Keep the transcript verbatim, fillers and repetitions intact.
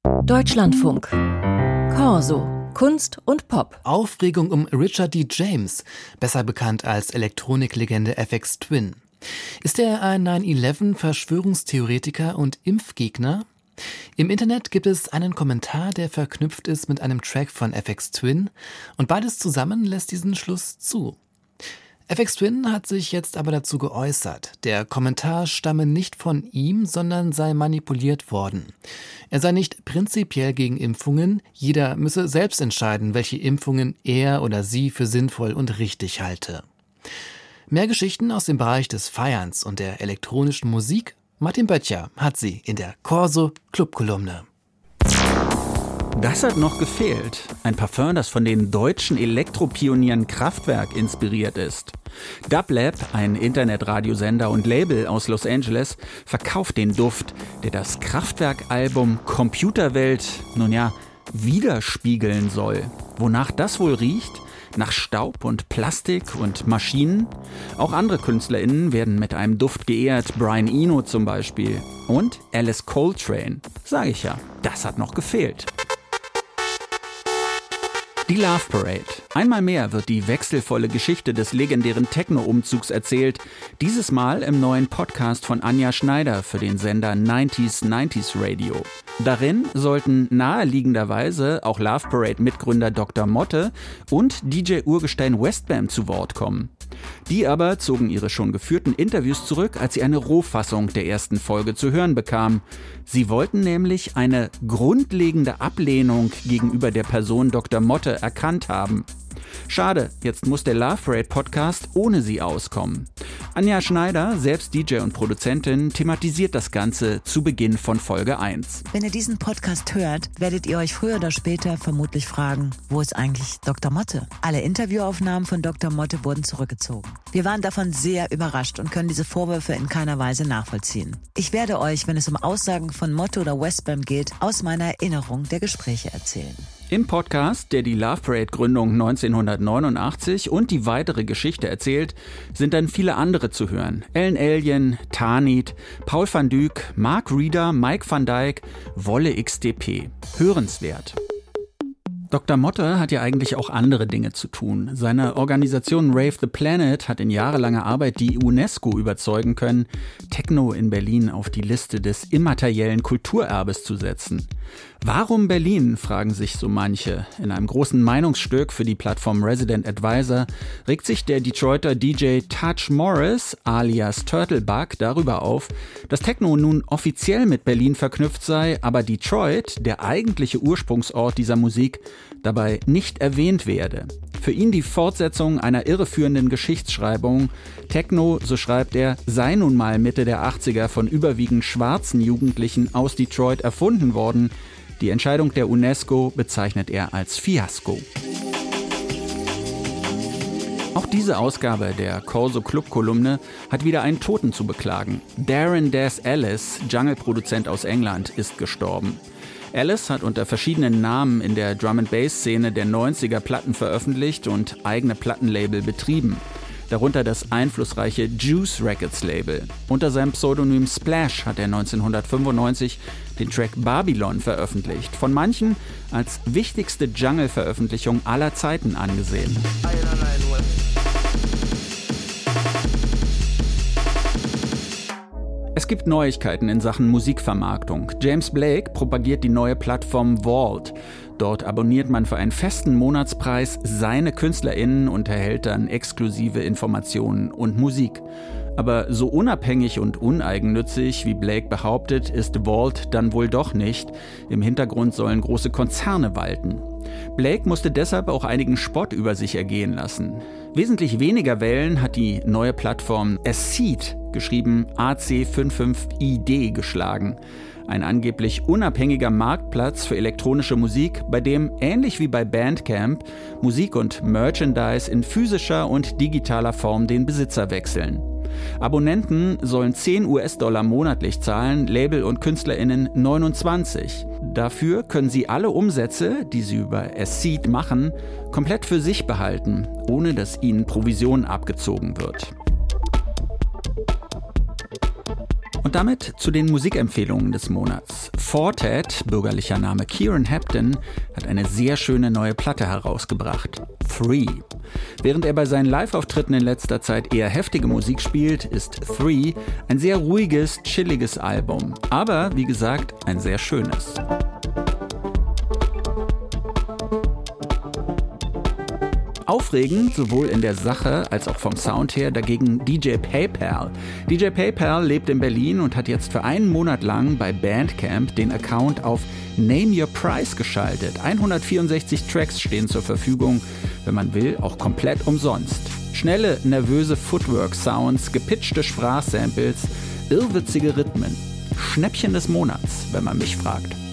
Deutschlandfunk. Corso. Kunst und Pop. Aufregung um Richard D. James, besser bekannt als Elektroniklegende F X Twin. Ist er ein neun elf Verschwörungstheoretiker und Impfgegner? Im Internet gibt es einen Kommentar, der verknüpft ist mit einem Track von F X Twin, und beides zusammen lässt diesen Schluss zu. F X Twin hat sich jetzt aber dazu geäußert. Der Kommentar stamme nicht von ihm, sondern sei manipuliert worden. Er sei nicht prinzipiell gegen Impfungen, jeder müsse selbst entscheiden, welche Impfungen er oder sie für sinnvoll und richtig halte. Mehr Geschichten aus dem Bereich des Feierns und der elektronischen Musik? Martin Böttcher hat sie in der Corso Club-Kolumne. Das hat noch gefehlt. Ein Parfum, das von den deutschen Elektropionieren Kraftwerk inspiriert ist. Dublab, ein Internetradiosender und Label aus Los Angeles, verkauft den Duft, der das Kraftwerk-Album Computerwelt, nun ja, widerspiegeln soll. Wonach das wohl riecht? Nach Staub und Plastik und Maschinen? Auch andere KünstlerInnen werden mit einem Duft geehrt, Brian Eno zum Beispiel. Und Alice Coltrane. Sag ich ja, das hat noch gefehlt. Die Love Parade. Einmal mehr wird die wechselvolle Geschichte des legendären Techno-Umzugs erzählt. Dieses Mal im neuen Podcast von Anja Schneider für den Sender neunziger neunzig Radio. Darin sollten naheliegenderweise auch Love Parade-Mitgründer Doktor Motte und D J-Urgestein Westbam zu Wort kommen. Die aber zogen ihre schon geführten Interviews zurück, als sie eine Rohfassung der ersten Folge zu hören bekamen. Sie wollten nämlich eine grundlegende Ablehnung gegenüber der Person Doktor Motte erkannt haben. Schade, jetzt muss der Love Parade Podcast ohne sie auskommen. Anja Schneider, selbst D J und Produzentin, thematisiert das Ganze zu Beginn von Folge eins. Wenn ihr diesen Podcast hört, werdet ihr euch früher oder später vermutlich fragen, wo ist eigentlich Doktor Motte? Alle Interviewaufnahmen von Doktor Motte wurden zurückgezogen. Wir waren davon sehr überrascht und können diese Vorwürfe in keiner Weise nachvollziehen. Ich werde euch, wenn es um Aussagen von Motte oder Westbam geht, aus meiner Erinnerung der Gespräche erzählen. Im Podcast, der die Love Parade Gründung neunzehnhundertneunundachtzig und die weitere Geschichte erzählt, sind dann viele andere zu hören. Ellen Allien, Tanit, Paul van Dyk, Mark Reeder, Mike van Dijk, Wolle X D P. Hörenswert. Doktor Motte hat ja eigentlich auch andere Dinge zu tun. Seine Organisation Rave the Planet hat in jahrelanger Arbeit die UNESCO überzeugen können, Techno in Berlin auf die Liste des immateriellen Kulturerbes zu setzen. Warum Berlin, fragen sich so manche. In einem großen Meinungsstück für die Plattform Resident Advisor regt sich der Detroiter D J Touch Morris alias Turtlebug darüber auf, dass Techno nun offiziell mit Berlin verknüpft sei, aber Detroit, der eigentliche Ursprungsort dieser Musik, dabei nicht erwähnt werde. Für ihn die Fortsetzung einer irreführenden Geschichtsschreibung. Techno, so schreibt er, sei nun mal Mitte der achtziger von überwiegend schwarzen Jugendlichen aus Detroit erfunden worden. Die Entscheidung der UNESCO bezeichnet er als Fiasko. Auch diese Ausgabe der Corso Club-Kolumne hat wieder einen Toten zu beklagen. Darren Des Ellis, Jungle-Produzent aus England, ist gestorben. Ellis hat unter verschiedenen Namen in der Drum-and-Bass-Szene der neunziger Platten veröffentlicht und eigene Plattenlabel betrieben. Darunter das einflussreiche Juice Records Label. Unter seinem Pseudonym Splash hat er neunzehnhundertfünfundneunzig den Track Babylon veröffentlicht, von manchen als wichtigste Jungle-Veröffentlichung aller Zeiten angesehen. Es gibt Neuigkeiten in Sachen Musikvermarktung. James Blake propagiert die neue Plattform Vault. Dort abonniert man für einen festen Monatspreis seine KünstlerInnen und erhält dann exklusive Informationen und Musik. Aber so unabhängig und uneigennützig, wie Blake behauptet, ist Vault dann wohl doch nicht. Im Hintergrund sollen große Konzerne walten. Blake musste deshalb auch einigen Spott über sich ergehen lassen. Wesentlich weniger Wellen hat die neue Plattform Acid, geschrieben A C fünfundfünfzig I D, geschlagen. Ein angeblich unabhängiger Marktplatz für elektronische Musik, bei dem, ähnlich wie bei Bandcamp, Musik und Merchandise in physischer und digitaler Form den Besitzer wechseln. Abonnenten sollen zehn US-Dollar monatlich zahlen, Label- und KünstlerInnen neunundzwanzig. Dafür können sie alle Umsätze, die sie über Acid machen, komplett für sich behalten, ohne dass ihnen Provision abgezogen wird. Und damit zu den Musikempfehlungen des Monats. Fortet, bürgerlicher Name Kieran Hepton, hat eine sehr schöne neue Platte herausgebracht. Three. Während er bei seinen Live-Auftritten in letzter Zeit eher heftige Musik spielt, ist Three ein sehr ruhiges, chilliges Album. Aber, wie gesagt, ein sehr schönes. Aufregend, sowohl in der Sache als auch vom Sound her, dagegen D J PayPal. D J PayPal lebt in Berlin und hat jetzt für einen Monat lang bei Bandcamp den Account auf Name Your Price geschaltet. hundertvierundsechzig Tracks stehen zur Verfügung, wenn man will, auch komplett umsonst. Schnelle, nervöse Footwork-Sounds, gepitchte Sprachsamples, irrwitzige Rhythmen. Schnäppchen des Monats, wenn man mich fragt.